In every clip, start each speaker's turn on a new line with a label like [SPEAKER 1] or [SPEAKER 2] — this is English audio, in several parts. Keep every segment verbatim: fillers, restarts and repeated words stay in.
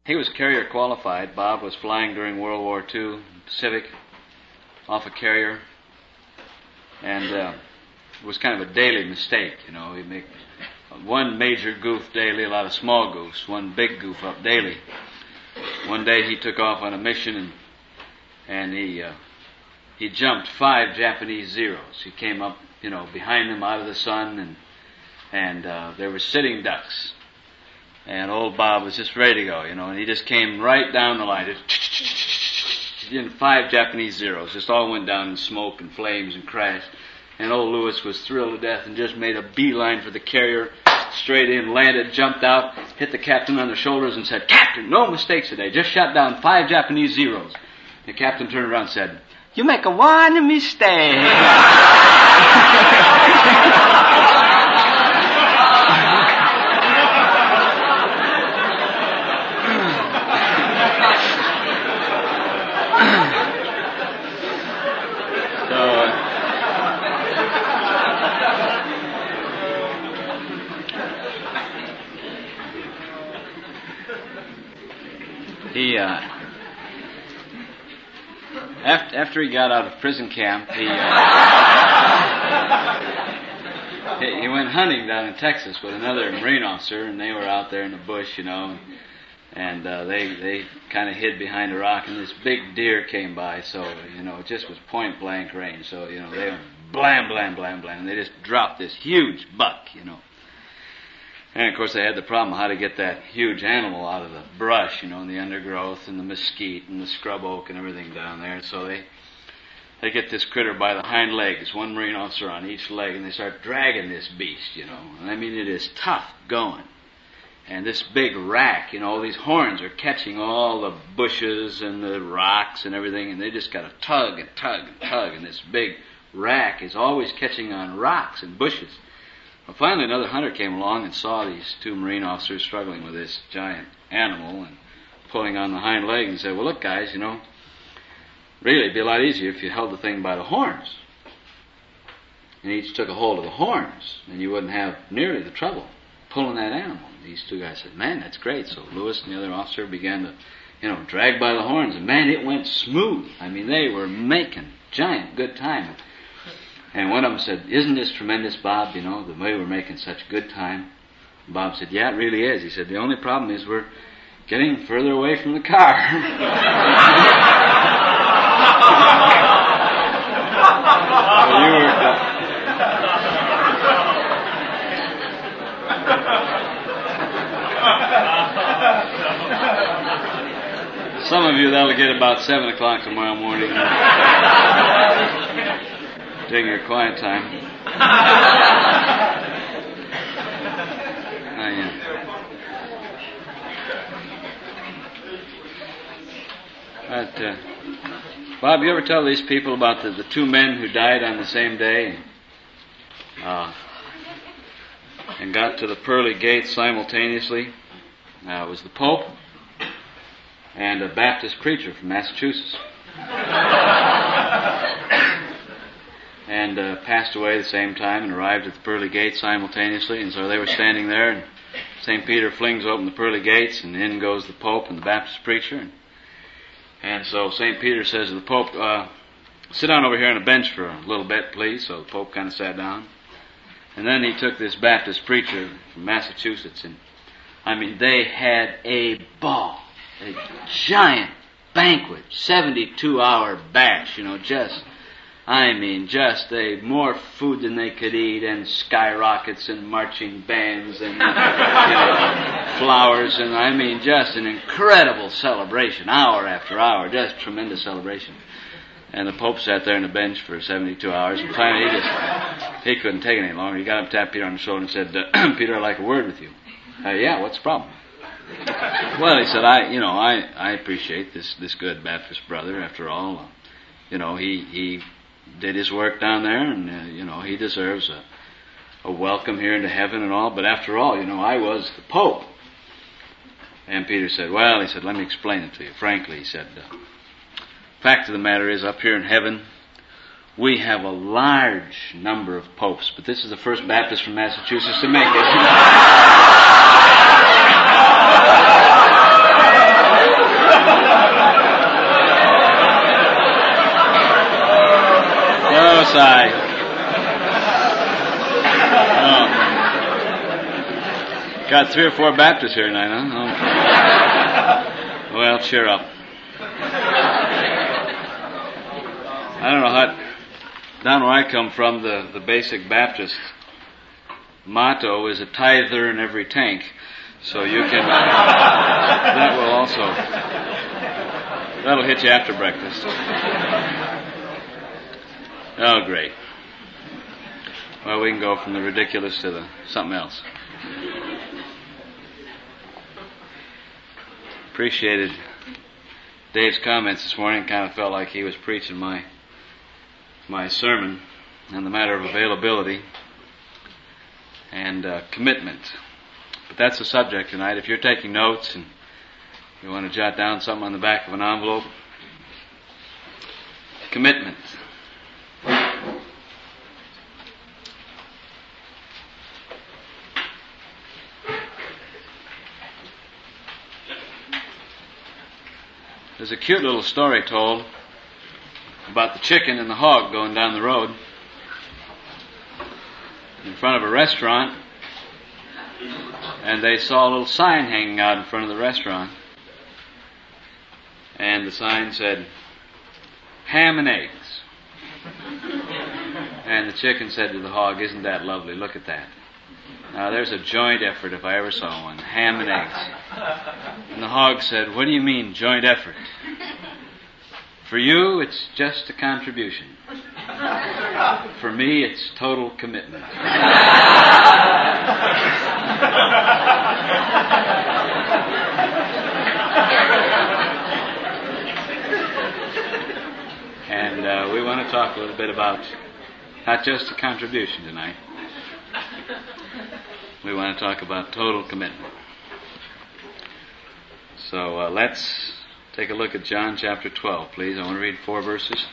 [SPEAKER 1] He was carrier qualified. Bob was flying during World War Two, Pacific, off a carrier, and uh, it was kind of a daily mistake, you know. He'd make one major goof daily, a lot of small goofs, one big goof up daily. One day he took off on a mission, and and he uh, he jumped five Japanese Zeros. He came up, you know, behind them out of the sun, and and uh, there were sitting ducks. And old Bob was just ready to go, you know, and he just came right down the line. Just, in five Japanese Zeros, just all went down in smoke and flames and crashed. And old Lewis was thrilled to death and just made a beeline for the carrier, straight in, landed, jumped out, hit the captain on the shoulders and said, "Captain, no mistakes today. Just shot down five Japanese Zeros." The captain turned around and said, "You make a one mistake." He, uh, after, after he got out of prison camp, he, uh, he, he went hunting down in Texas with another Marine officer, and they were out there in the bush, you know, and uh, they they kind of hid behind a rock, and this big deer came by, so, you know, it just was point blank range, so, you know, they went blam, blam, blam, blam, and they just dropped this huge buck, you know. And, of course, they had the problem how to get that huge animal out of the brush, you know, and the undergrowth and the mesquite and the scrub oak and everything down there. So they they get this critter by the hind legs, one Marine officer on each leg, and they start dragging this beast, you know. And I mean, it is tough going. And this big rack, you know, all these horns are catching all the bushes and the rocks and everything, and they just got to tug and tug and tug, and this big rack is always catching on rocks and bushes. Well, finally, another hunter came along and saw these two Marine officers struggling with this giant animal and pulling on the hind leg and said, "Well, look, guys, you know, really it'd be a lot easier if you held the thing by the horns." And each took a hold of the horns, and you wouldn't have nearly the trouble pulling that animal. And these two guys said, "Man, that's great." So Lewis and the other officer began to, you know, drag by the horns, and man, it went smooth. I mean, they were making giant good time. And one of them said, "Isn't this tremendous, Bob, you know, the way we're making such good time?" And Bob said, "Yeah, it really is." He said, "The only problem is we're getting further away from the car." Well, you were... Uh, some of you, that'll get about seven o'clock tomorrow morning. Taking your quiet time. I am. But, uh, Bob, you ever tell these people about the, the two men who died on the same day and, uh, and got to the pearly gates simultaneously? Uh, it was the Pope and a Baptist preacher from Massachusetts. And uh, passed away at the same time and arrived at the pearly gates simultaneously. And so they were standing there, and Saint Peter flings open the pearly gates, and in goes the Pope and the Baptist preacher. And, and so Saint Peter says to the Pope, uh, "Sit down over here on a bench for a little bit, please." So the Pope kind of sat down. And then he took this Baptist preacher from Massachusetts, and I mean, they had a ball, a giant banquet, seventy-two hour bash, you know, just... I mean, just a more food than they could eat, and skyrockets and marching bands and, you know, flowers, and I mean, just an incredible celebration, hour after hour, just tremendous celebration. And the Pope sat there on the bench for seventy-two hours, and finally he just, he couldn't take it any longer. He got up, tapped Peter on the shoulder, and said, uh, "Peter, I'd like a word with you." Uh, yeah, what's the problem? Well, he said, I, you know, I, I appreciate this, this good Baptist brother, after all. Uh, you know, he, he, did his work down there, and, uh, you know, he deserves a, a welcome here into heaven and all, but after all, you know, I was the Pope. And Peter said, "Well," he said, "let me explain it to you. Frankly," he said, uh, "fact of the matter is, up here in heaven, we have a large number of popes, but this is the first Baptist from Massachusetts to make it." sigh. Oh. Got three or four Baptists here tonight, huh? Oh. Well, cheer up. I don't know how. Down where I come from, the, the basic Baptist motto is a tither in every tank. So you can, that will also, that'll hit you after breakfast. Oh, great. Well, we can go from the ridiculous to the something else. Appreciated Dave's comments this morning. Kind of felt like he was preaching my my sermon on the matter of availability and uh, commitment. But that's the subject tonight. If you're taking notes and you want to jot down something on the back of an envelope, commitment. There's a cute little story told about the chicken and the hog going down the road in front of a restaurant, and they saw a little sign hanging out in front of the restaurant, and the sign said, ham and eggs. And the chicken said to the hog, isn't that lovely? Look at that. Now there's a joint effort if I ever saw one. Ham and eggs. And the hog said, what do you mean joint effort? For you, it's just a contribution. For me, it's total commitment. And uh, we want to talk a little bit about not just a contribution tonight. We want to talk about total commitment. So uh, let's take a look at John chapter twelve, please. I want to read four verses.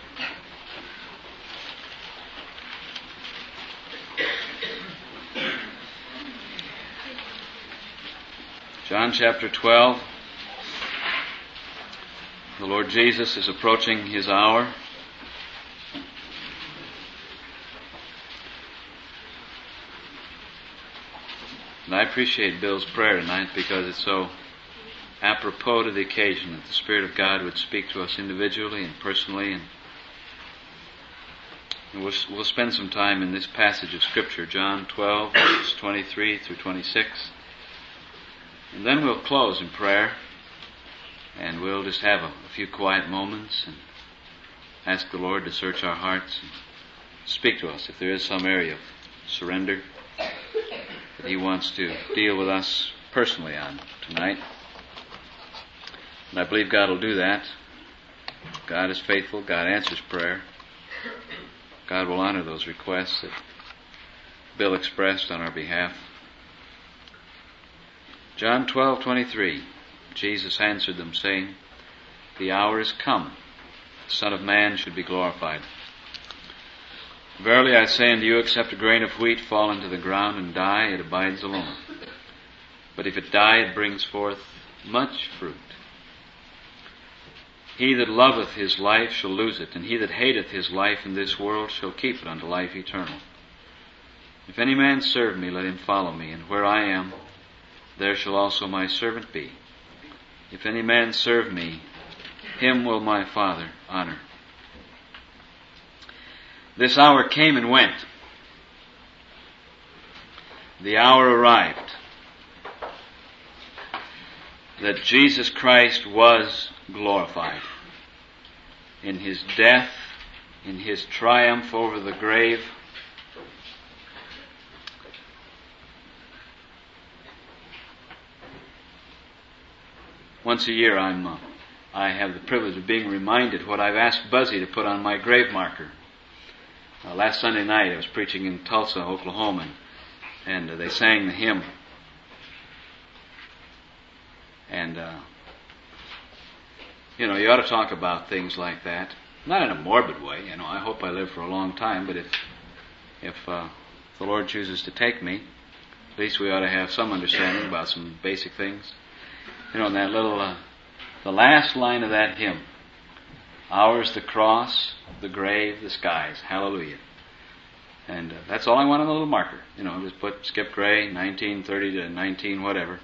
[SPEAKER 1] John chapter twelve. The Lord Jesus is approaching His hour. And I appreciate Bill's prayer tonight because it's so apropos to the occasion that the Spirit of God would speak to us individually and personally. And we'll, we'll spend some time in this passage of Scripture, John twelve, verses twenty-three through twenty-six. And then we'll close in prayer, and we'll just have a, a few quiet moments and ask the Lord to search our hearts and speak to us if there is some area of surrender that He wants to deal with us personally on tonight. And I believe God will do that. God is faithful. God answers prayer. God will honor those requests that Bill expressed on our behalf. John twelve twenty-three. Jesus answered them, saying, the hour is come. The Son of Man should be glorified. Verily I say unto you, except a grain of wheat fall into the ground and die, it abides alone. But if it die, it brings forth much fruit. He that loveth his life shall lose it, and he that hateth his life in this world shall keep it unto life eternal. If any man serve me, let him follow me, and where I am, there shall also my servant be. If any man serve me, him will my Father honor. This hour came and went. The hour arrived that Jesus Christ was glorified. In His death, in His triumph over the grave, once a year I'm, uh, I have the privilege of being reminded what I've asked Buzzy to put on my grave marker. Uh, last Sunday night I was preaching in Tulsa, Oklahoma, and, and uh, they sang the hymn. And, uh, you know, you ought to talk about things like that. Not in a morbid way, you know, I hope I live for a long time, but if, if uh, the Lord chooses to take me, at least we ought to have some understanding about some basic things. You know, in that little, uh, the last line of that hymn, ours the cross, the grave, the skies. Hallelujah. And uh, that's all I want on a little marker. You know, just put Skip Gray, nineteen thirty to nineteen whatever.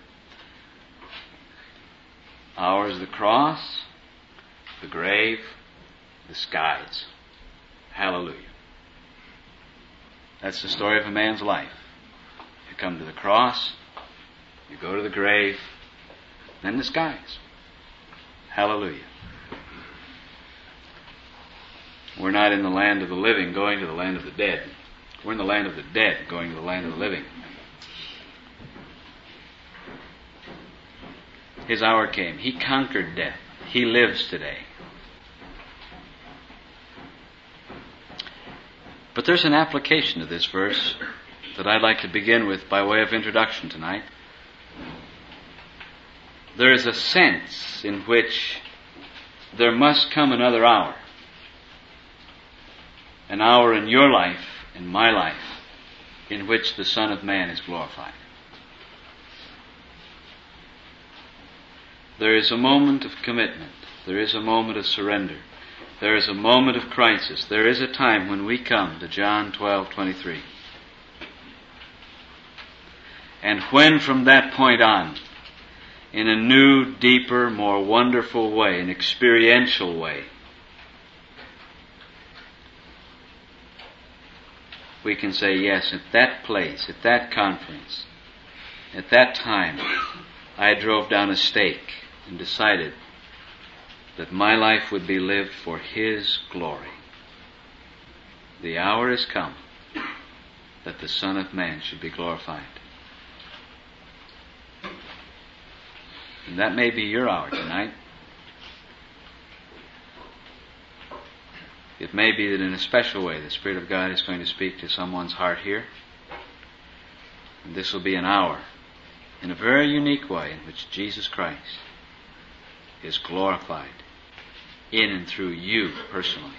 [SPEAKER 1] Ours the cross, the grave, the skies. Hallelujah. That's the story of a man's life. You come to the cross, you go to the grave, then the skies. Hallelujah. We're not in the land of the living going to the land of the dead. We're in the land of the dead going to the land of the living. His hour came. He conquered death. He lives today. But there's an application to this verse that I'd like to begin with by way of introduction tonight. There is a sense in which there must come another hour. An hour in your life, in my life, in which the Son of Man is glorified. There is a moment of commitment. There is a moment of surrender. There is a moment of crisis. There is a time when we come to John twelve twenty-three. And when from that point on, in a new, deeper, more wonderful way, an experiential way, we can say, yes, at that place, at that conference, at that time, I drove down a stake and decided that my life would be lived for His glory. The hour has come that the Son of Man should be glorified. And that may be your hour tonight. It may be that in a special way the Spirit of God is going to speak to someone's heart here. And this will be an hour, in a very unique way, in which Jesus Christ is glorified in and through you personally.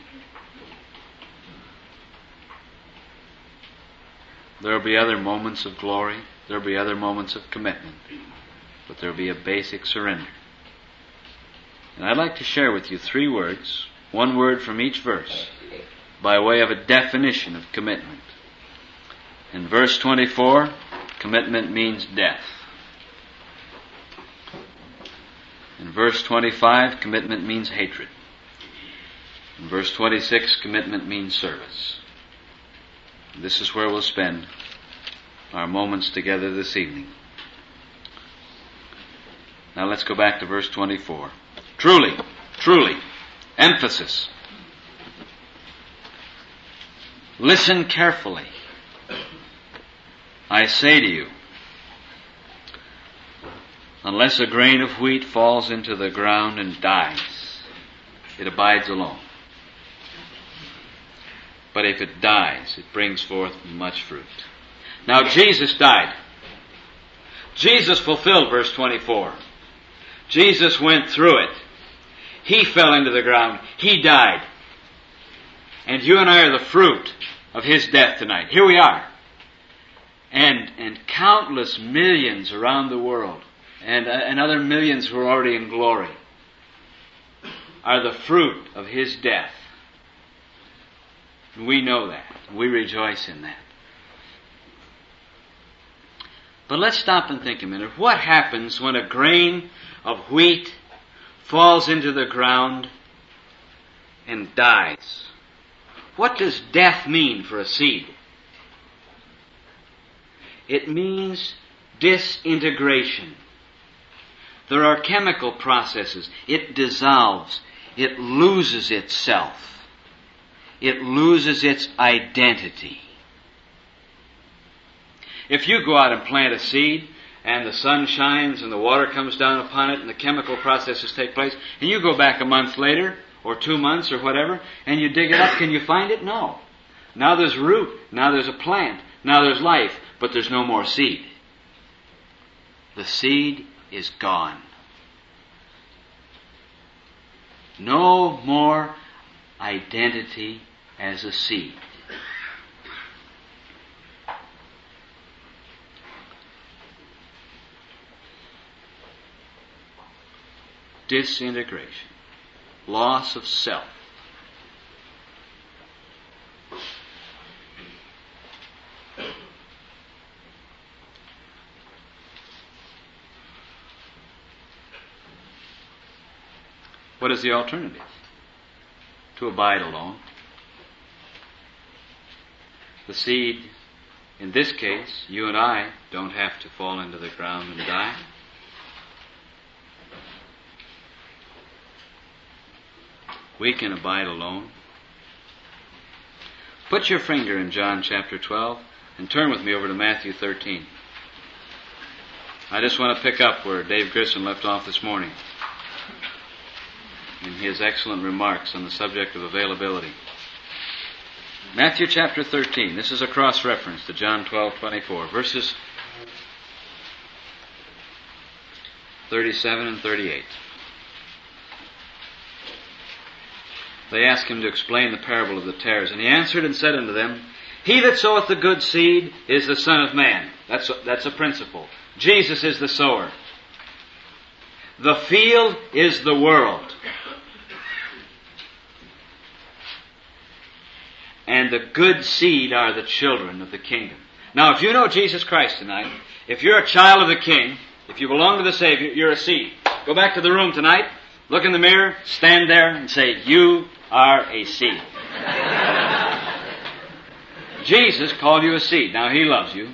[SPEAKER 1] There will be other moments of glory. There will be other moments of commitment. But there will be a basic surrender. And I'd like to share with you three words, one word from each verse, by way of a definition of commitment. In verse twenty-four, commitment means death. In verse twenty-five, commitment means hatred. In verse twenty-six, commitment means service. This is where we'll spend our moments together this evening. Now let's go back to verse twenty-four. Truly, truly, emphasis. Listen carefully. I say to you, unless a grain of wheat falls into the ground and dies, it abides alone. But if it dies, it brings forth much fruit. Now Jesus died. Jesus fulfilled verse twenty-four. Jesus went through it. He fell into the ground. He died. And you and I are the fruit of His death tonight. Here we are. And, and countless millions around the world, and, uh, and other millions who are already in glory, are the fruit of His death. And we know that. We rejoice in that. But let's stop and think a minute. What happens when a grain of wheat falls into the ground and dies? What does death mean for a seed? It means disintegration. There are chemical processes. It dissolves. It loses itself. It loses its identity. If you go out and plant a seed, and the sun shines, and the water comes down upon it, and the chemical processes take place, and you go back a month later, or two months, or whatever, and you dig it up, can you find it? No. Now there's root. Now there's a plant. Now there's life. But there's no more seed. The seed is gone. No more identity as a seed. Disintegration. Loss of self. What is the alternative? To abide alone. The seed, in this case, you and I don't have to fall into the ground and die. We can abide alone. Put your finger in John chapter twelve and turn with me over to Matthew thirteen. I just want to pick up where Dave Grissom left off this morning in his excellent remarks on the subject of availability. Matthew chapter thirteen. This is a cross-reference to John twelve twenty-four, verses thirty-seven and thirty-eight. They asked him to explain the parable of the tares, and he answered and said unto them, He that soweth the good seed is the Son of Man. That's a, that's a principle. Jesus is the sower. The field is the world. And the good seed are the children of the kingdom. Now, if you know Jesus Christ tonight, if you're a child of the King, if you belong to the Savior, you're a seed. Go back to the room tonight, look in the mirror, stand there and say, You are a seed. Jesus called you a seed. Now, He loves you.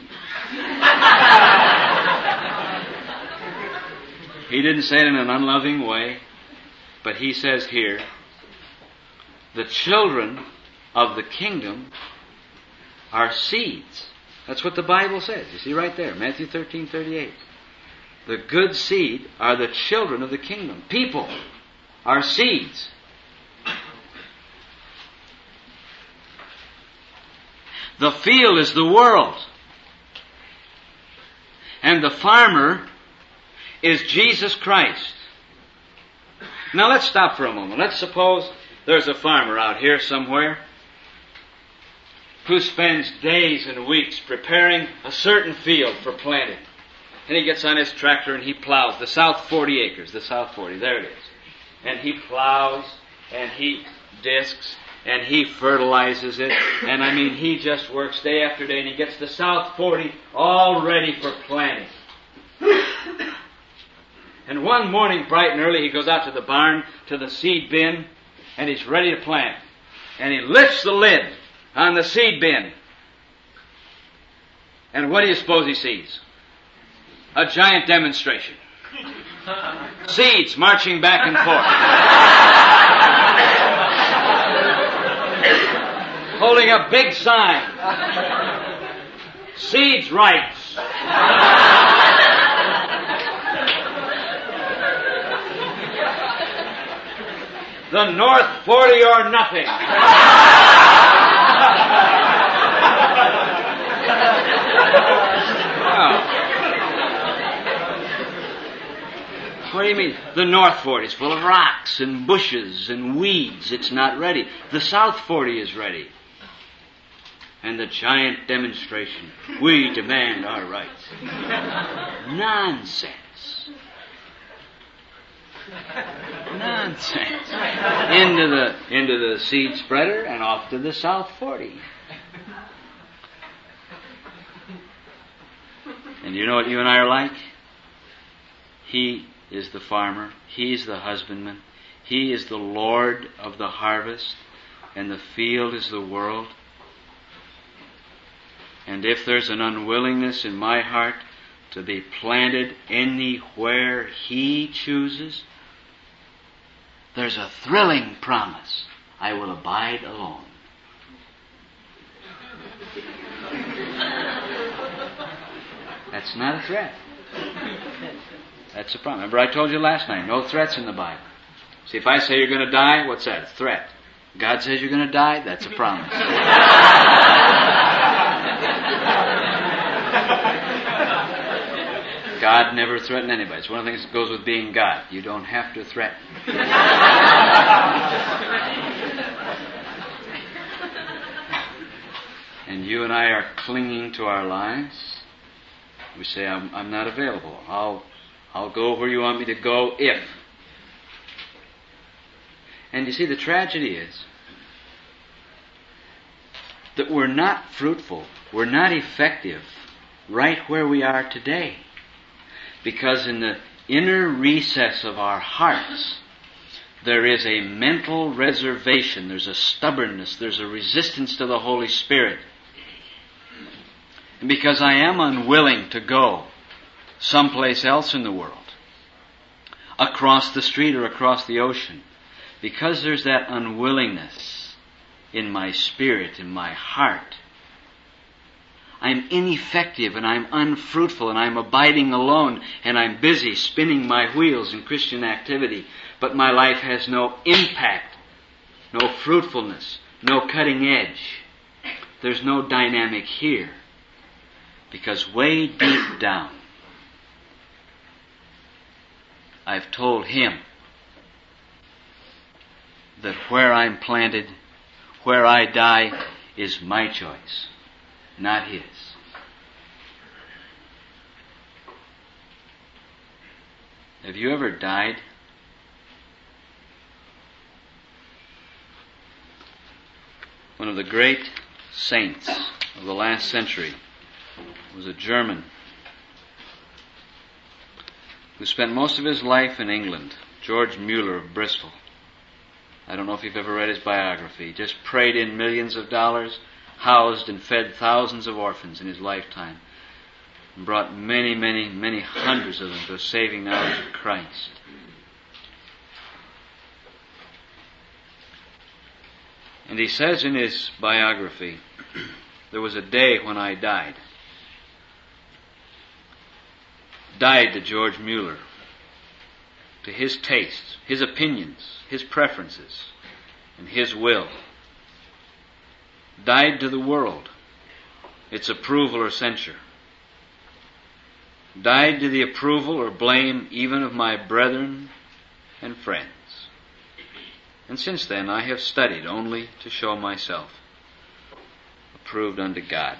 [SPEAKER 1] He didn't say it in an unloving way, but He says here, the children of the kingdom are seeds. That's what the Bible says. You see right there, Matthew thirteen thirty-eight. The good seed are the children of the kingdom. People are seeds. The field is the world. And the farmer is Jesus Christ. Now let's stop for a moment. Let's suppose there's a farmer out here somewhere who spends days and weeks preparing a certain field for planting. And he gets on his tractor and he plows the south forty acres, the south forty, there it is. And he plows and he discs and he fertilizes it. And I mean, he just works day after day and he gets the south forty all ready for planting. And one morning, bright and early, he goes out to the barn, to the seed bin, and he's ready to plant. And he lifts the lid on the seed bin. And what do you suppose he sees? A giant demonstration. Seeds marching back and forth. Holding a big sign. Seeds rights. The North forty or nothing. What do you mean? The North forty is full of rocks and bushes and weeds. It's not ready. The South forty is ready. And the giant demonstration. We demand our rights. Nonsense. Nonsense. Into the into the seed spreader and off to the South forty. And you know what you and I are like? He is the farmer. He's the husbandman. He is the Lord of the harvest. And the field is the world. And if there's an unwillingness in my heart to be planted anywhere He chooses, there's a thrilling promise. I will abide alone. That's not a threat. That's a promise. Remember I told you last night, no threats in the Bible. See, if I say you're going to die, what's that? A threat. God says you're going to die, that's a promise. God never threatened anybody. It's one of the things that goes with being God. You don't have to threaten. And you and I are clinging to our lives. We say, I'm, I'm not available. I'll, I'll go where you want me to go if. And you see, the tragedy is that we're not fruitful, we're not effective right where we are today. Because in the inner recess of our hearts, there is a mental reservation, there's a stubbornness, there's a resistance to the Holy Spirit. And because I am unwilling to go someplace else in the world, across the street or across the ocean, because there's that unwillingness in my spirit, in my heart, I'm ineffective and I'm unfruitful and I'm abiding alone and I'm busy spinning my wheels in Christian activity, but my life has no impact, no fruitfulness, no cutting edge. There's no dynamic here. Because way deep down, I've told Him that where I'm planted, where I die, is my choice, not His. Have you ever died? One of the great saints of the last century was a German who spent most of his life in England, George Mueller of Bristol. I don't know if you've ever read his biography. He just prayed in millions of dollars, housed and fed thousands of orphans in his lifetime, and brought many, many, many hundreds of them to a saving knowledge of Christ. And he says in his biography, there was a day when I died. Died to George Mueller, to his tastes, his opinions, his preferences, and his will. Died to the world, its approval or censure. Died to the approval or blame even of my brethren and friends. And since then I have studied only to show myself approved unto God.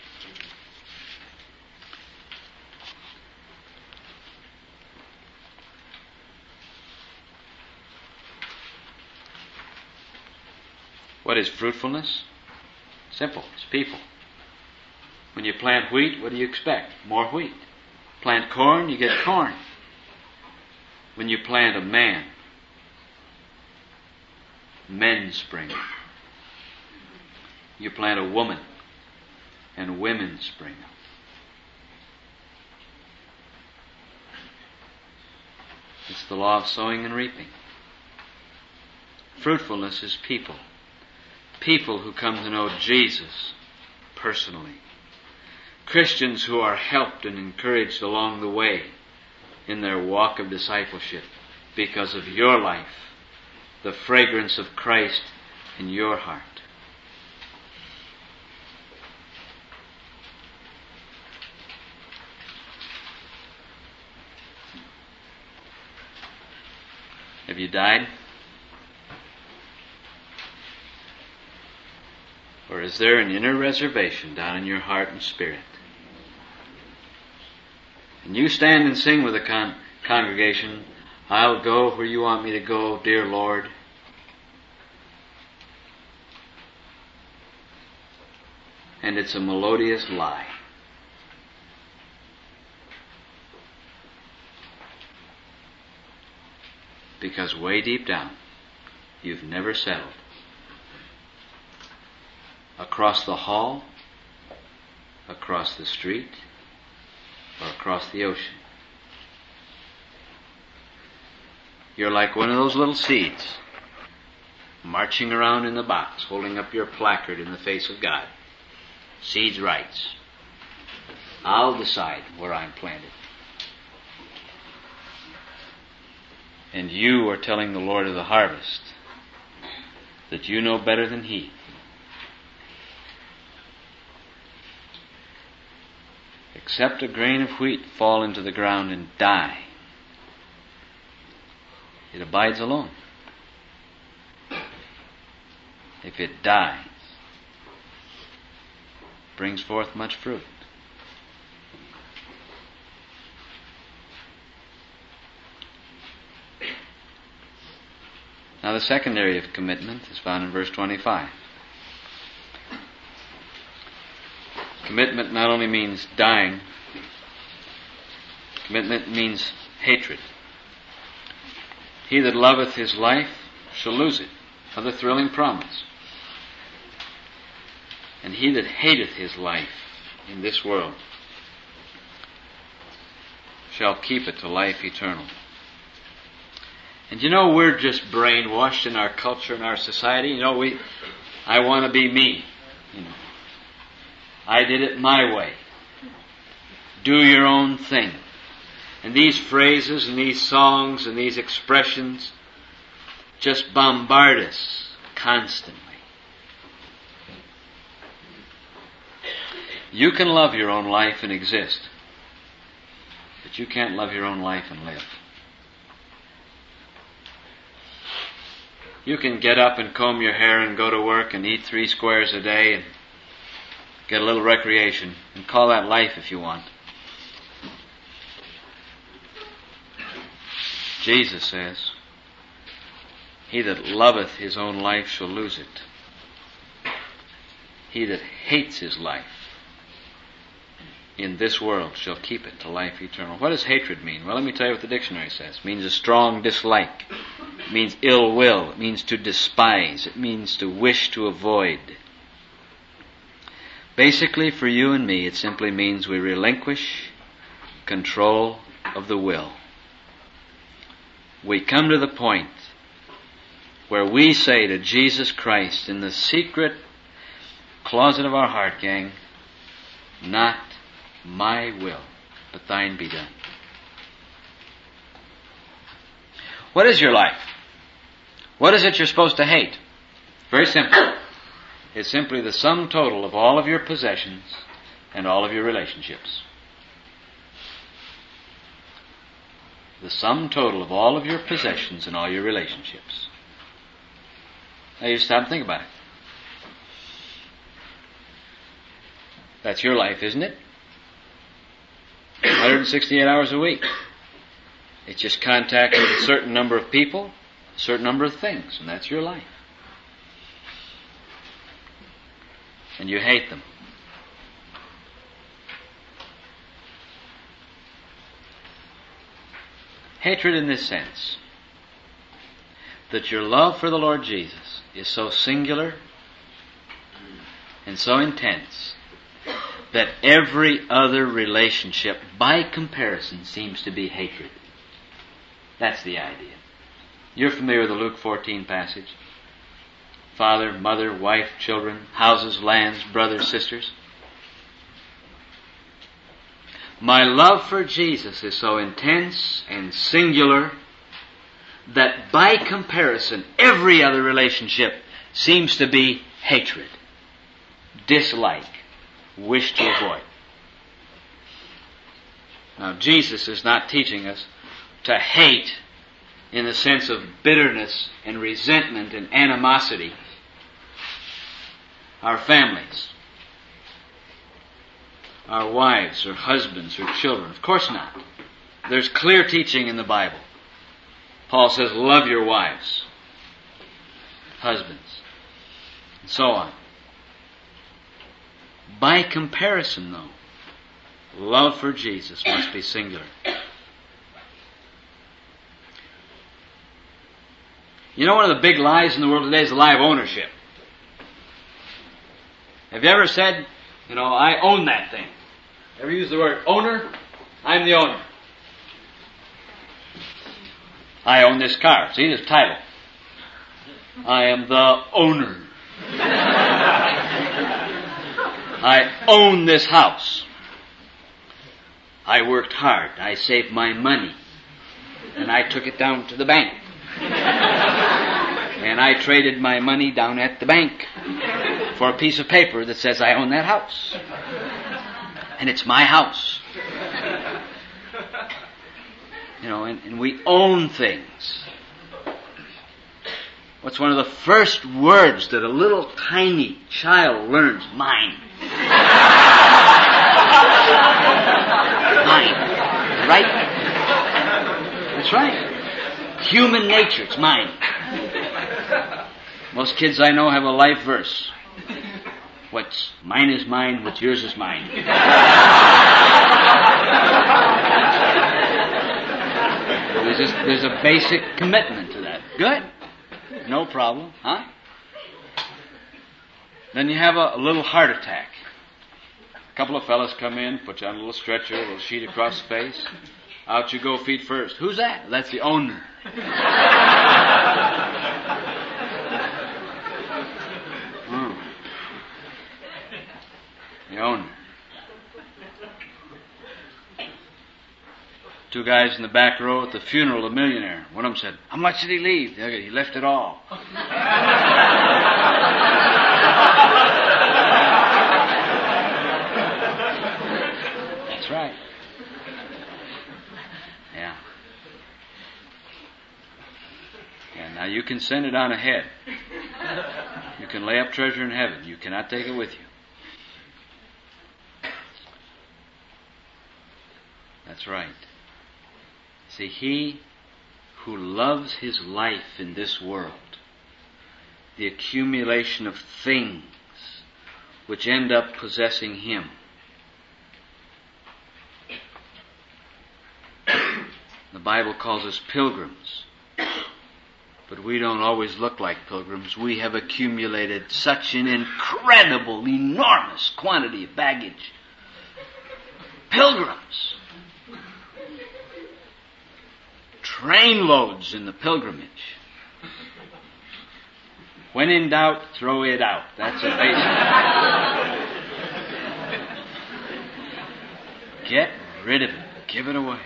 [SPEAKER 1] What is fruitfulness? Simple. It's people. When you plant wheat, what do you expect? More wheat. Plant corn, you get corn. When you plant a man, men spring. You plant a woman, and women spring up. It's the law of sowing and reaping. Fruitfulness is people. People who come to know Jesus personally. Christians who are helped and encouraged along the way in their walk of discipleship because of your life, the fragrance of Christ in your heart. Have you died? Or is there an inner reservation down in your heart and spirit? And you stand and sing with the con- congregation, I'll go where you want me to go, dear Lord. And it's a melodious lie. Because way deep down, you've never settled. Across the hall, across the street, or across the ocean. You're like one of those little seeds marching around in the box, holding up your placard in the face of God. Seeds rights. I'll decide where I'm planted. And you are telling the Lord of the harvest that you know better than He. Except a grain of wheat fall into the ground and die, it abides alone. If it dies, it brings forth much fruit. Now the second area of commitment is found in verse twenty-five. Commitment not only means dying, commitment means hatred. He that loveth his life shall lose it. Another thrilling promise. And he that hateth his life in this world shall keep it to life eternal. And you know, we're just brainwashed in our culture and our society. You know, we, I want to be me. You know, I did it my way. Do your own thing. And these phrases and these songs and these expressions just bombard us constantly. You can love your own life and exist, but you can't love your own life and live. You can get up and comb your hair and go to work and eat three squares a day and get a little recreation and call that life if you want. Jesus says, he that loveth his own life shall lose it. He that hates his life in this world shall keep it to life eternal. What does hatred mean? Well, let me tell you what the dictionary says. It means a strong dislike. It means ill will. It means to despise. It means to wish to avoid. Basically, for you and me, it simply means we relinquish control of the will. We come to the point where we say to Jesus Christ in the secret closet of our heart, gang, not my will, but thine be done. What is your life? What is it you're supposed to hate? Very simple. It's simply the sum total of all of your possessions and all of your relationships. The sum total of all of your possessions and all your relationships. Now you stop and think about it. That's your life, isn't it? one hundred sixty-eight hours a week. It's just contact with a certain number of people, a certain number of things, and that's your life. And you hate them. Hatred in this sense, that your love for the Lord Jesus is so singular and so intense that every other relationship, by comparison, seems to be hatred. That's the idea. You're familiar with the Luke fourteen passage. Father, mother, wife, children, houses, lands, brothers, sisters. My love for Jesus is so intense and singular that by comparison, every other relationship seems to be hatred, dislike, wish to avoid. Now, Jesus is not teaching us to hate in the sense of bitterness and resentment and animosity our families, our wives or husbands or children. Of course not. There's clear teaching in the Bible. Paul says, love your wives, husbands, and so on. By comparison, though, love for Jesus must be singular. You know, one of the big lies in the world today is the lie of ownership. Have you ever said, you know, I own that thing? Ever use the word owner? I'm the owner. I own this car. See this title? I am the owner. I own this house. I worked hard. I saved my money. And I took it down to the bank. And I traded my money down at the bank for a piece of paper that says I own that house. And it's my house. You know, and, and we own things. What's one of the first words that a little tiny child learns? Mine. Mine. Right? That's right. Human nature, it's mine. Most kids I know have a life verse. What's mine is mine, what's yours is mine. There's a, there's a basic commitment to that. Good. No problem. Huh? Then you have a, a little heart attack. A couple of fellas come in, put you on a little stretcher, a little sheet across the face. Out you go feet first. Who's that? That's the owner. Hmm. The owner. Two guys in the back row at the funeral of a millionaire. One of them said, "How much did he leave?" The other, "He left it all." That's right. Yeah. And now you can send it on ahead. You can lay up treasure in heaven. You cannot take it with you. That's right. See, he who loves his life in this world, the accumulation of things which end up possessing him, the Bible calls us pilgrims, but we don't always look like pilgrims. We have accumulated such an incredible, enormous quantity of baggage. Pilgrims. Train loads in the pilgrimage. When in doubt, throw it out. That's a basic. Get rid of it. Give it away.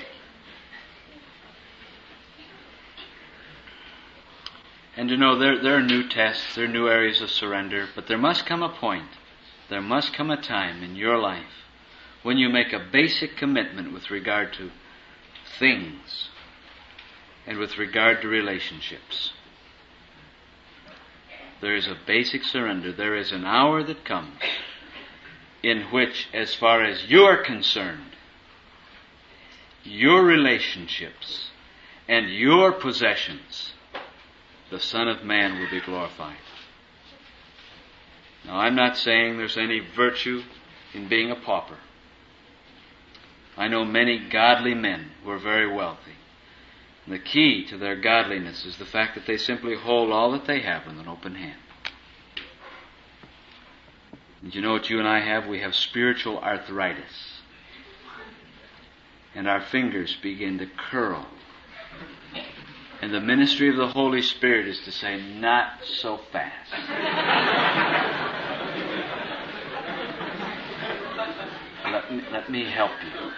[SPEAKER 1] And you know, there, there are new tests, there are new areas of surrender, but there must come a point, there must come a time in your life when you make a basic commitment with regard to things and with regard to relationships. There is a basic surrender. There is an hour that comes in which, as far as you're concerned, your relationships and your possessions, the Son of Man will be glorified. Now, I'm not saying there's any virtue in being a pauper. I know many godly men who are very wealthy. And the key to their godliness is the fact that they simply hold all that they have with an open hand. And you know what you and I have? We have spiritual arthritis. And our fingers begin to curl. And the ministry of the Holy Spirit is to say, not so fast. let, me, let me help you.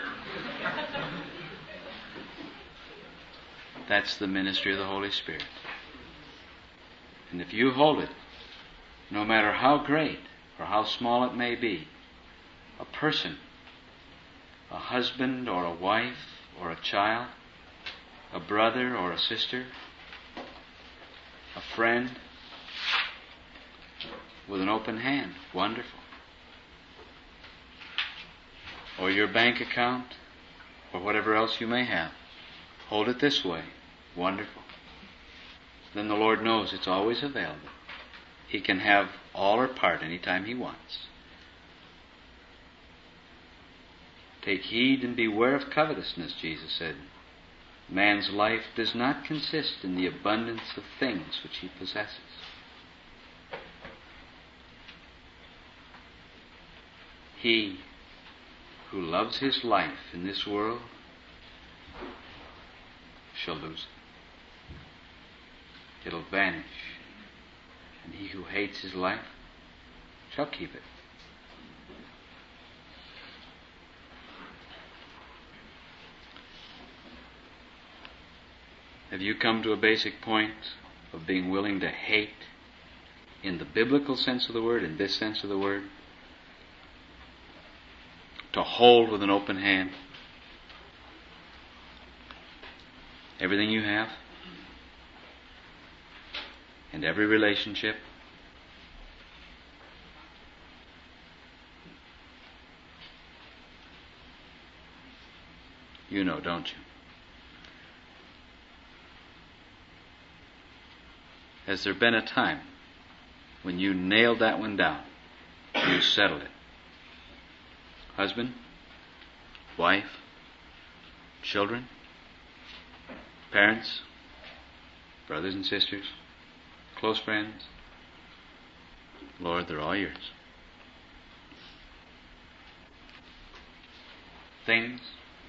[SPEAKER 1] That's the ministry of the Holy Spirit. And if you hold it, no matter how great or how small it may be, a person, a husband or a wife or a child, a brother or a sister, a friend, with an open hand, wonderful. Or your bank account, or whatever else you may have, hold it this way, wonderful. Then the Lord knows it's always available. He can have all or part anytime He wants. Take heed and beware of covetousness, Jesus said. Man's life does not consist in the abundance of things which he possesses. He who loves his life in this world shall lose it. It'll vanish. And he who hates his life shall keep it. Have you come to a basic point of being willing to hate in the biblical sense of the word, in this sense of the word? To hold with an open hand everything you have and every relationship? You know, don't you? Has there been a time when you nailed that one down? You settled it. Husband, wife, children, Parents, brothers and sisters, close friends, Lord, they're all yours. Things,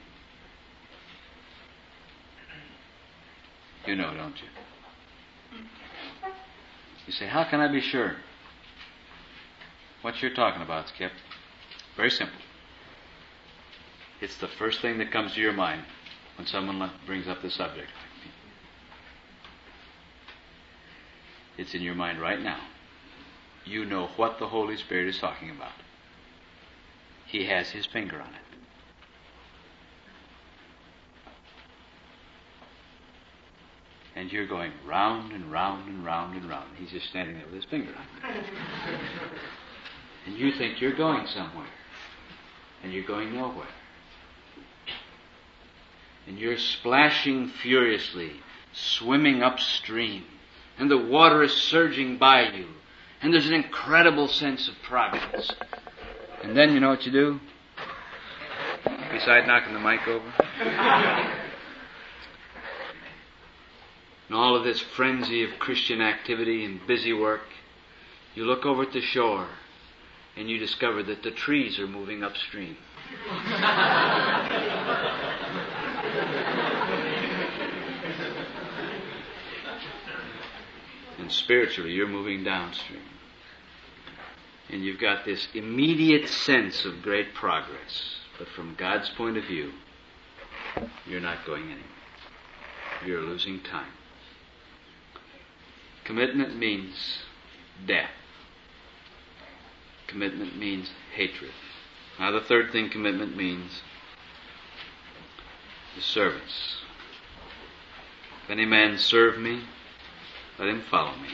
[SPEAKER 1] you know, don't you? You say, how can I be sure? What you're talking about, Skip. Very simple. It's the first thing that comes to your mind when someone brings up the subject. It's in your mind right now. You know what the Holy Spirit is talking about. He has His finger on it. And you're going round and round and round and round. He's just standing there with his finger on it. And you think you're going somewhere. And you're going nowhere. And you're splashing furiously, swimming upstream. And the water is surging by you. And there's an incredible sense of progress. And then you know what you do? Besides knocking the mic over? And all of this frenzy of Christian activity and busy work, you look over at the shore and you discover that the trees are moving upstream. And spiritually, you're moving downstream. And you've got this immediate sense of great progress. But from God's point of view, you're not going anywhere. You're losing time. Commitment means death. Commitment means hatred. Now the third thing commitment means is service. If any man serve me, let him follow me.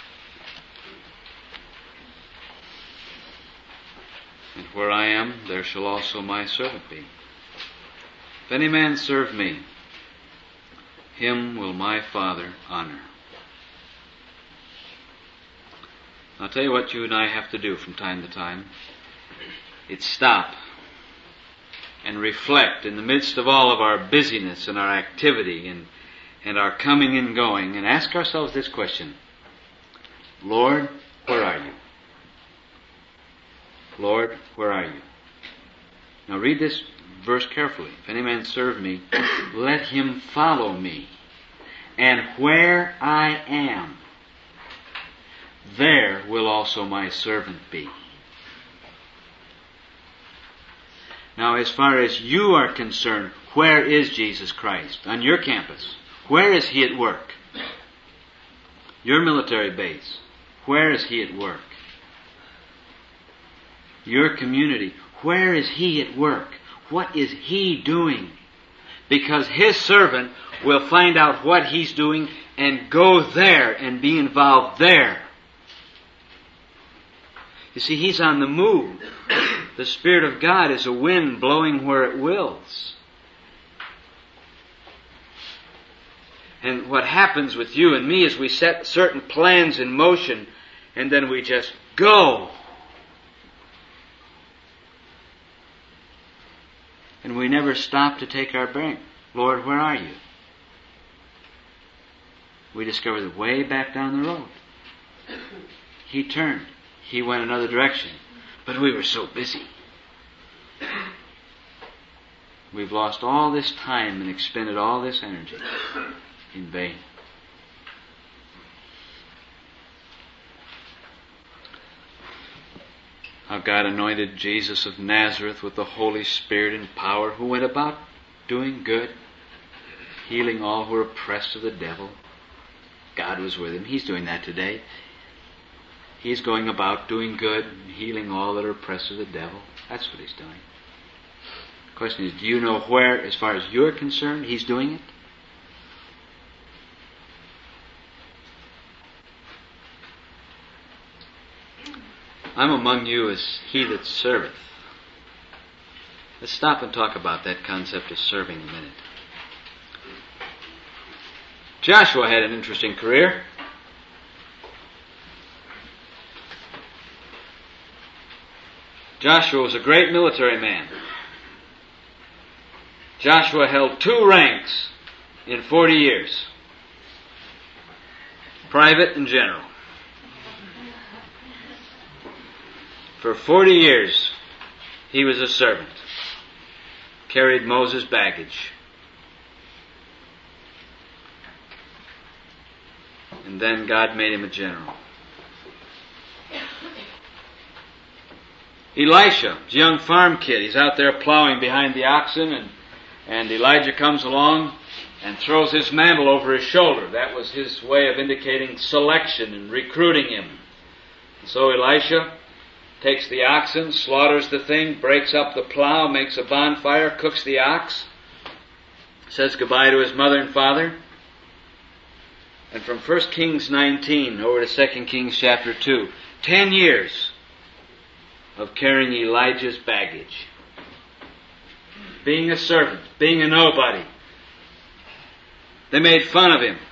[SPEAKER 1] And where I am, there shall also my servant be. If any man serve me, him will my Father honor. I'll tell you what you and I have to do from time to time. It's stop and reflect in the midst of all of our busyness and our activity and, and our coming and going, and ask ourselves this question: Lord, where are you? Lord, where are you? Now read this verse carefully. If any man serve me, let him follow me. And where I am, there will also my servant be. Now, as far as you are concerned, where is Jesus Christ? On your campus, where is He at work? Your military base, where is He at work? Your community, where is He at work? What is He doing? Because His servant will find out what He's doing and go there and be involved there. You see, He's on the move. The Spirit of God is a wind blowing where it wills. And what happens with you and me is we set certain plans in motion and then we just go. And we never stop to take our bearing. Lord, where are you? We discover that way back down the road, He turned. He went another direction. But we were so busy. We've lost all this time and expended all this energy in vain. How God anointed Jesus of Nazareth with the Holy Spirit and power, who went about doing good, healing all who were oppressed of the devil. God was with Him. He's doing that today. He's going about doing good and healing all that are oppressed of the devil. That's what He's doing. The question is, do you know where, as far as you're concerned, He's doing it? I'm among you as he that serveth. Let's stop and talk about that concept of serving a minute. Joshua had an interesting career. Joshua was a great military man. Joshua held two ranks in forty years. Private and general. For forty years, he was a servant. Carried Moses' baggage. And then God made him a general. Elisha, a young farm kid, he's out there plowing behind the oxen, and, and Elijah comes along and throws his mantle over his shoulder. That was his way of indicating selection and recruiting him. And so Elisha takes the oxen, slaughters the thing, breaks up the plow, makes a bonfire, cooks the ox, says goodbye to his mother and father. And from First Kings nineteen over to Second Kings chapter two, ten years of carrying Elijah's baggage. Being a servant, being a nobody. They made fun of him.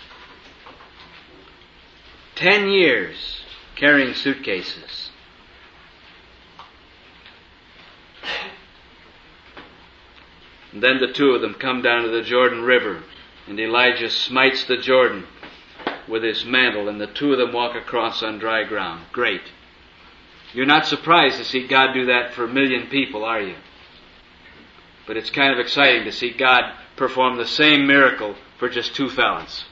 [SPEAKER 1] Ten years carrying suitcases. And then the two of them come down to the Jordan River, and Elijah smites the Jordan with his mantle, and the two of them walk across on dry ground. Great. You're not surprised to see God do that for a million people, are you? But it's kind of exciting to see God perform the same miracle for just two fellas.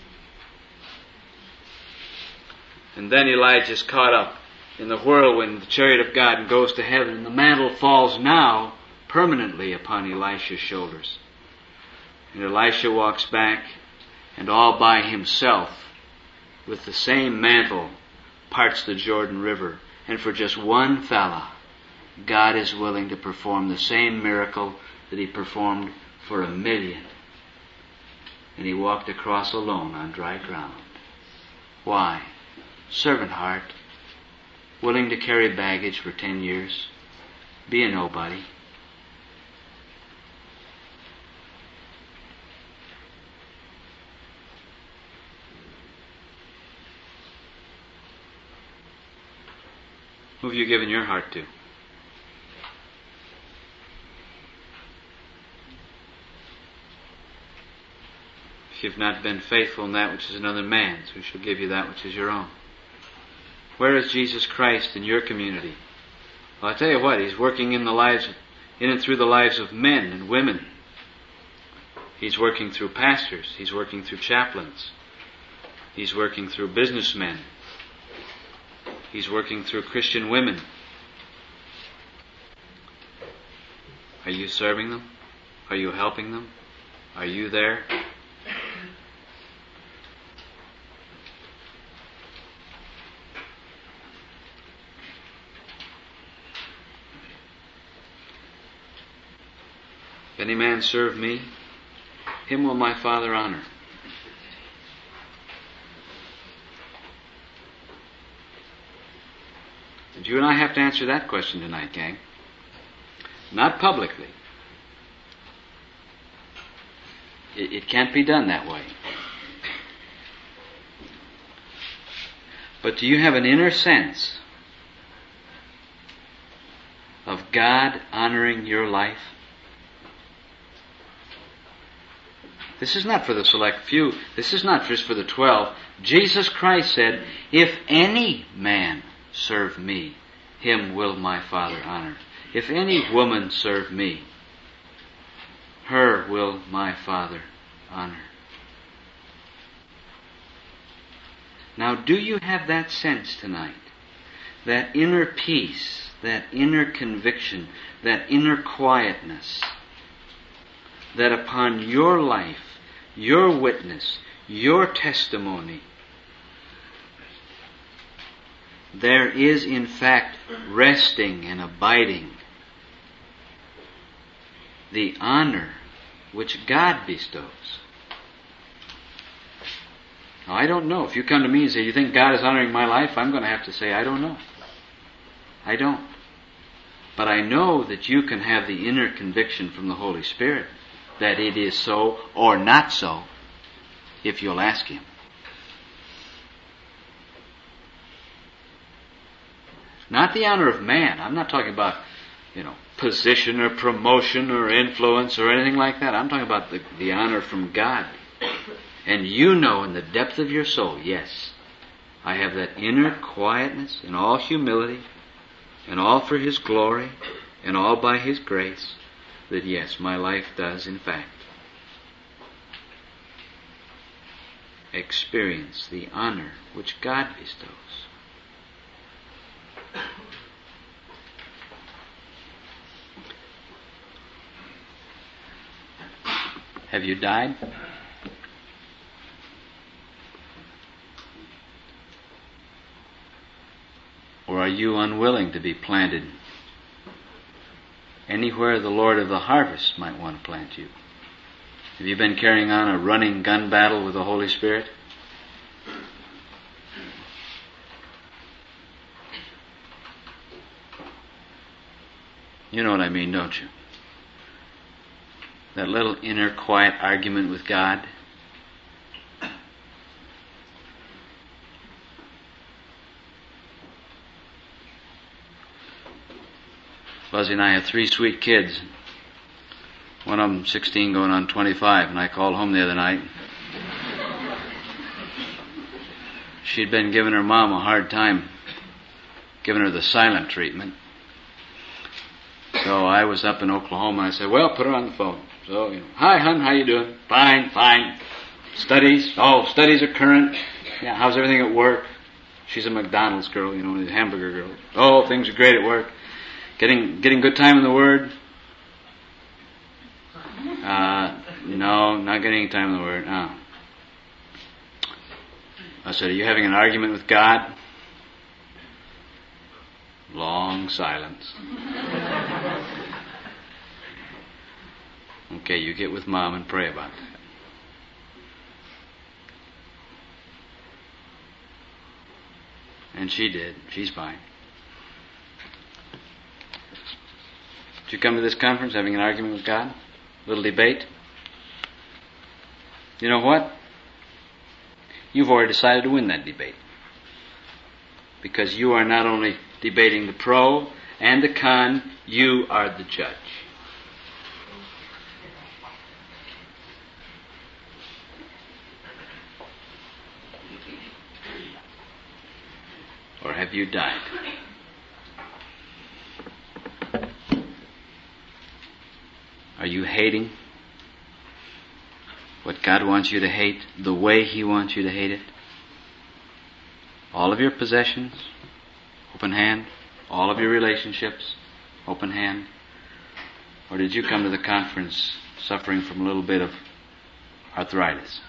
[SPEAKER 1] And then Elijah's caught up in the whirlwind, the chariot of God, and goes to heaven. And the mantle falls now permanently upon Elisha's shoulders. And Elisha walks back, and all by himself, with the same mantle, parts the Jordan River. And for just one fella, God is willing to perform the same miracle that he performed for a million. And he walked across alone on dry ground. Why? Servant heart, willing to carry baggage for ten years, be a nobody. Who have you given your heart to? If you've not been faithful in that which is another man's, who shall give you that which is your own? Where is Jesus Christ in your community? Well, I tell you what, He's working in the lives, in and through the lives of men and women. He's working through pastors. He's working through chaplains. He's working through businessmen. He's working through Christian women. Are you serving them? Are you helping them? Are you there? If any man serve me, him will my Father honor. And you and I have to answer that question tonight, gang. Not publicly. It, it can't be done that way. But do you have an inner sense of God honoring your life? This is not for the select few. This is not just for the twelve. Jesus Christ said, if any man serve me, him will my Father honor. If any woman serve me, her will my Father honor. Now, do you have that sense tonight? That inner peace, that inner conviction, that inner quietness, that upon your life, your witness, your testimony, there is in fact resting and abiding the honor which God bestows. Now, I don't know. If you come to me and say, you think God is honoring my life? I'm going to have to say, I don't know. I don't. But I know that you can have the inner conviction from the Holy Spirit that it is so or not so if you'll ask Him. Not the honor of man. I'm not talking about you know, position or promotion or influence or anything like that. I'm talking about the, the honor from God. And you know in the depth of your soul, yes, I have that inner quietness in all humility and all for His glory and all by His grace, that yes, my life does in fact experience the honor which God bestows. Have you died? Or are you unwilling to be planted anywhere the Lord of the harvest might want to plant you? Have you been carrying on a running gun battle with the Holy Spirit? You know what I mean, don't you? That little inner quiet argument with God. Buzzy and I have three sweet kids. One of them sixteen going on twenty-five, and I called home the other night. She'd been giving her mom a hard time, giving her the silent treatment. So I was up in Oklahoma, and I said, well, put her on the phone. So, you know, hi, hon, how you doing? Fine, fine. Studies? Oh, studies are current. Yeah, how's everything at work? She's a McDonald's girl, you know, a hamburger girl. Oh, things are great at work. Getting getting good time in the Word? Uh, no, not getting any time in the Word. Oh. I said, are you having an argument with God? Long silence. Okay, you get with Mom and pray about that. And she did. She's fine. Did you come to this conference having an argument with God? A little debate? You know what? You've already decided to win that debate. Because you are not only debating the pro and the con, you are the judge. Or have you died? Are you hating what God wants you to hate, the way He wants you to hate it? All of your possessions, open hand. All of your relationships, open hand. Or did you come to the conference suffering from a little bit of arthritis?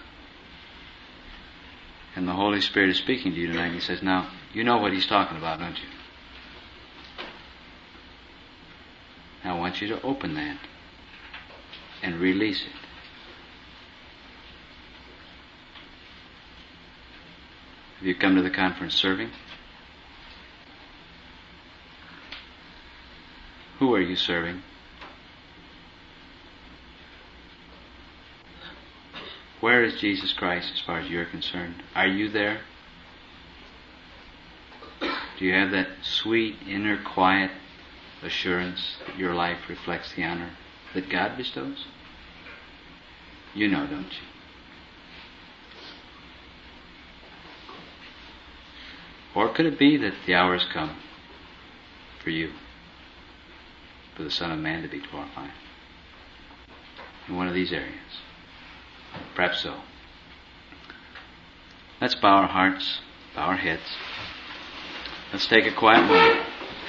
[SPEAKER 1] And the Holy Spirit is speaking to you tonight, and He says, now, you know what He's talking about, don't you? Now I want you to open that and release it. Have you come to the conference serving? Who are you serving? Where is Jesus Christ as far as you're concerned? Are you there? Do you have that sweet, inner, quiet assurance that your life reflects the honor that God bestows? You know, don't you? Or could it be that the hour has come for you, for the Son of Man to be glorified in one of these areas? Perhaps so. Let's bow our hearts, bow our heads. Let's take a quiet moment.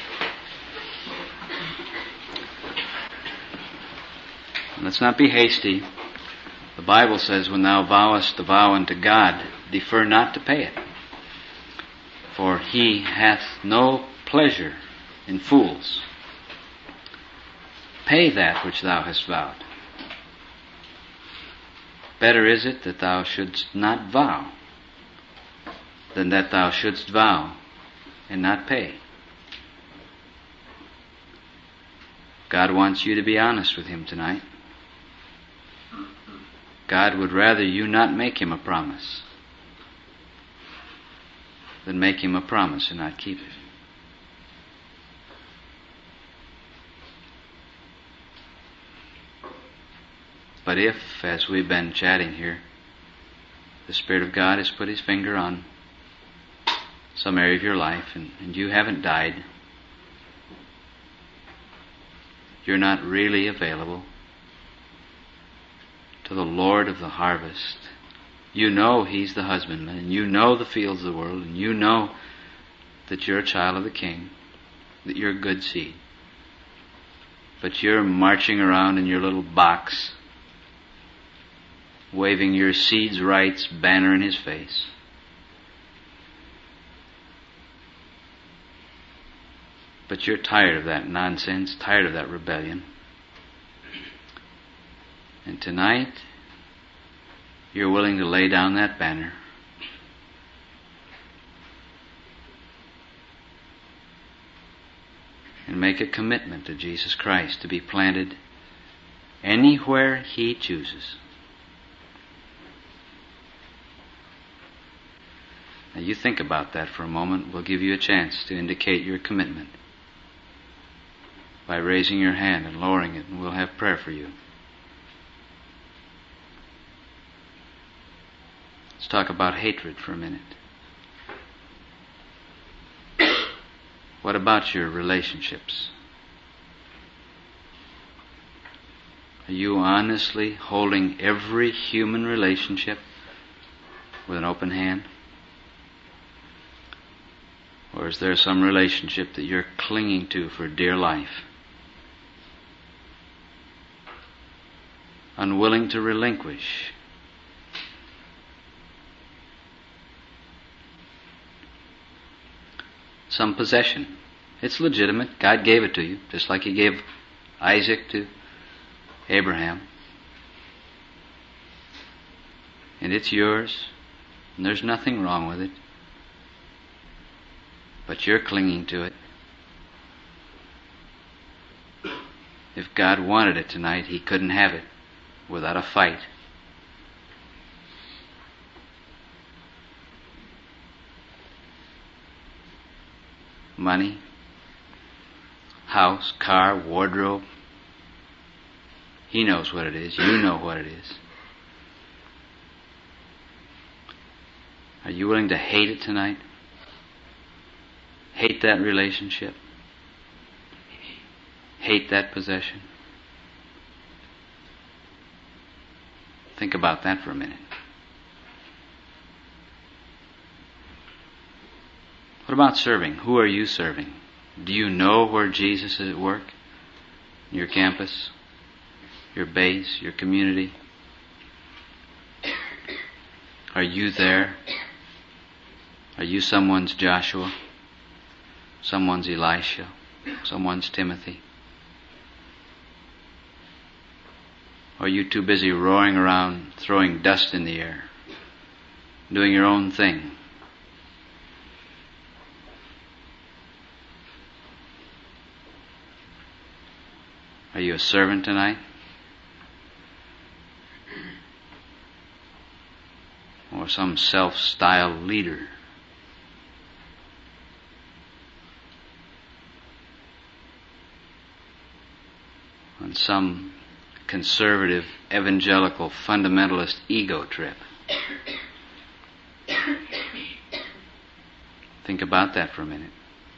[SPEAKER 1] And let's not be hasty. The Bible says, when thou vowest a vow unto God, defer not to pay it. For He hath no pleasure in fools. Pay that which thou hast vowed. Better is it that thou shouldst not vow than that thou shouldst vow and not pay. God wants you to be honest with Him tonight. God would rather you not make Him a promise than make Him a promise and not keep it. But if, as we've been chatting here, the Spirit of God has put His finger on some area of your life and, and you haven't died, you're not really available to the Lord of the harvest. You know He's the husbandman, and you know the fields of the world, and you know that you're a child of the King, that you're good seed. But you're marching around in your little box, waving your seed's rights banner in His face. But you're tired of that nonsense, tired of that rebellion. And tonight, you're willing to lay down that banner and make a commitment to Jesus Christ to be planted anywhere He chooses. Now you think about that for a moment. We'll give you a chance to indicate your commitment by raising your hand and lowering it, and we'll have prayer for you. Let's talk about hatred for a minute. What about your relationships? Are you honestly holding every human relationship with an open hand? Or is there some relationship that you're clinging to for dear life? Unwilling to relinquish? Some possession. It's legitimate. God gave it to you, just like He gave Isaac to Abraham. And it's yours, and there's nothing wrong with it. But you're clinging to it. If God wanted it tonight, He couldn't have it without a fight. Money, house, car, wardrobe. He knows what it is. You know what it is. Are you willing to hate it tonight? Hate that relationship? Hate that possession? Think about that for a minute. What about serving? Who are you serving? Do you know where Jesus is at work? Your campus? Your base? Your community? Are you there? Are you someone's Joshua? Someone's Elisha? Someone's Timothy? Or are you too busy roaring around, throwing dust in the air, doing your own thing? Are you a servant tonight? Or some self-styled leader? On some conservative, evangelical, fundamentalist ego trip? Think about that for a minute.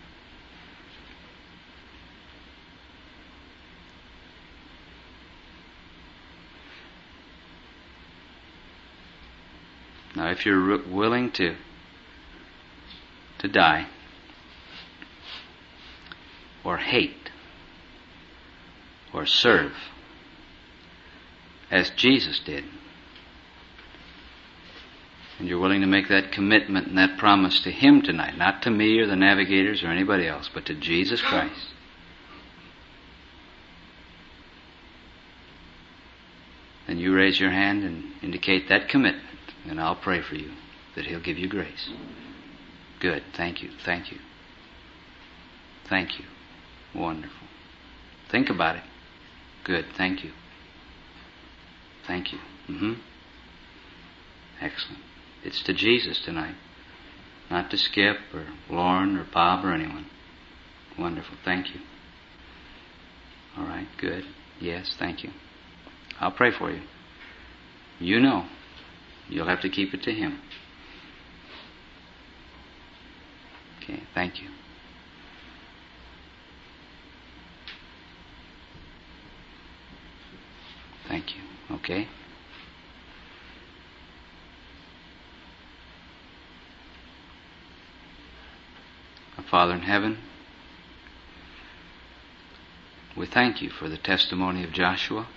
[SPEAKER 1] Now, if you're willing to to die or hate or serve as Jesus did, and you're willing to make that commitment and that promise to Him tonight, not to me or the navigators or anybody else, but to Jesus Christ, then you raise your hand and indicate that commitment. And I'll pray for you that He'll give you grace. Good. Thank you. Thank you. Thank you. Wonderful. Think about it. Good. Thank you. Thank you. Mm-hmm. Excellent. It's to Jesus tonight. Not to Skip or Lauren or Bob or anyone. Wonderful. Thank you. All right. Good. Yes. Thank you. I'll pray for you. You know. You'll have to keep it to Him. Okay, thank you. Thank you. Okay. Our Father in heaven, we thank you for the testimony of Joshua,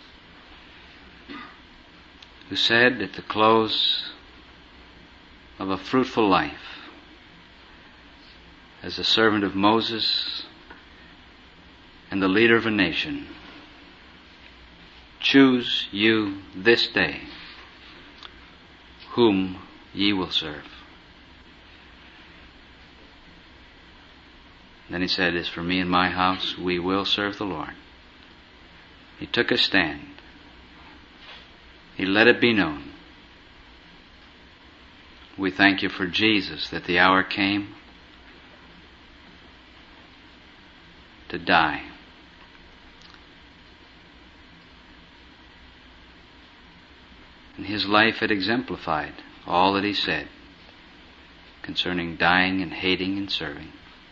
[SPEAKER 1] who said at the close of a fruitful life, as a servant of Moses and the leader of a nation, choose you this day whom ye will serve. Then he said, as for me and my house, we will serve the Lord. He took a stand. He let it be known. We thank you for Jesus, that the hour came to die. And his life had exemplified all that he said concerning dying and hating and serving.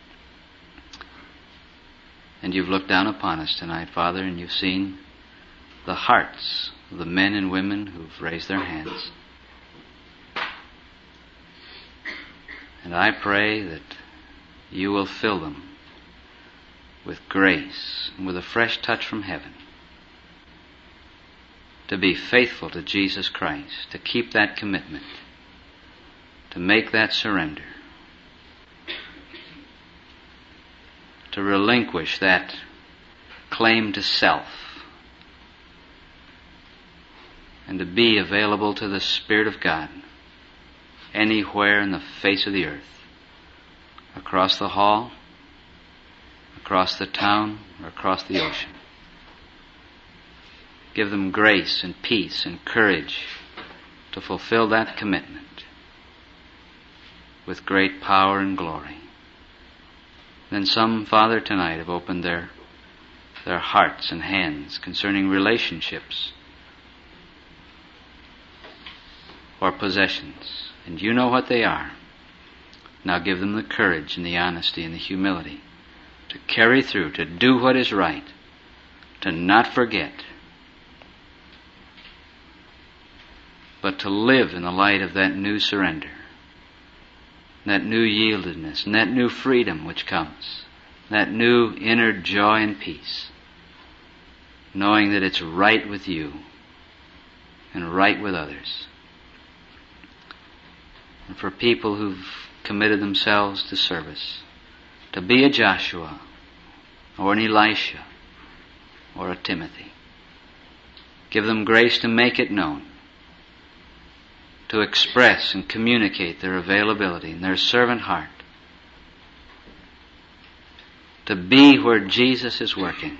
[SPEAKER 1] And you've looked down upon us tonight, Father, and you've seen the hearts of the men and women who've raised their hands. And I pray that you will fill them with grace and with a fresh touch from heaven to be faithful to Jesus Christ, to keep that commitment, to make that surrender, to relinquish that claim to self, and to be available to the Spirit of God anywhere in the face of the earth, across the hall, across the town, or across the ocean. Give them grace and peace and courage to fulfill that commitment with great power and glory. Then some, Father, tonight have opened their, their hearts and hands concerning relationships or possessions, and you know what they are. Now give them the courage and the honesty and the humility to carry through, to do what is right, to not forget, but to live in the light of that new surrender, that new yieldedness, and that new freedom which comes, that new inner joy and peace, knowing that it's right with you and right with others. And for people who've committed themselves to service, to be a Joshua or an Elisha or a Timothy, give them grace to make it known, to express and communicate their availability and their servant heart, to be where Jesus is working,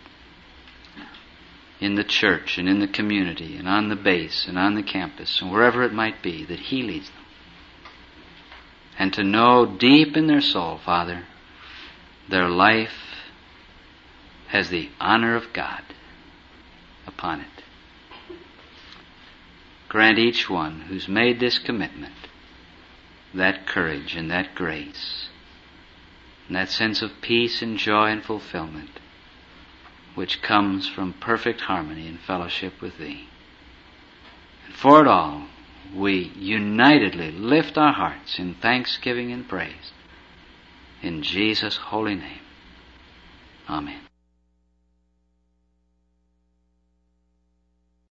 [SPEAKER 1] in the church and in the community and on the base and on the campus and wherever it might be, that He leads them. And to know deep in their soul, Father, their life has the honor of God upon it. Grant each one who's made this commitment that courage and that grace and that sense of peace and joy and fulfillment which comes from perfect harmony and fellowship with Thee. And for it all, we unitedly lift our hearts in thanksgiving and praise. In Jesus' holy name. Amen.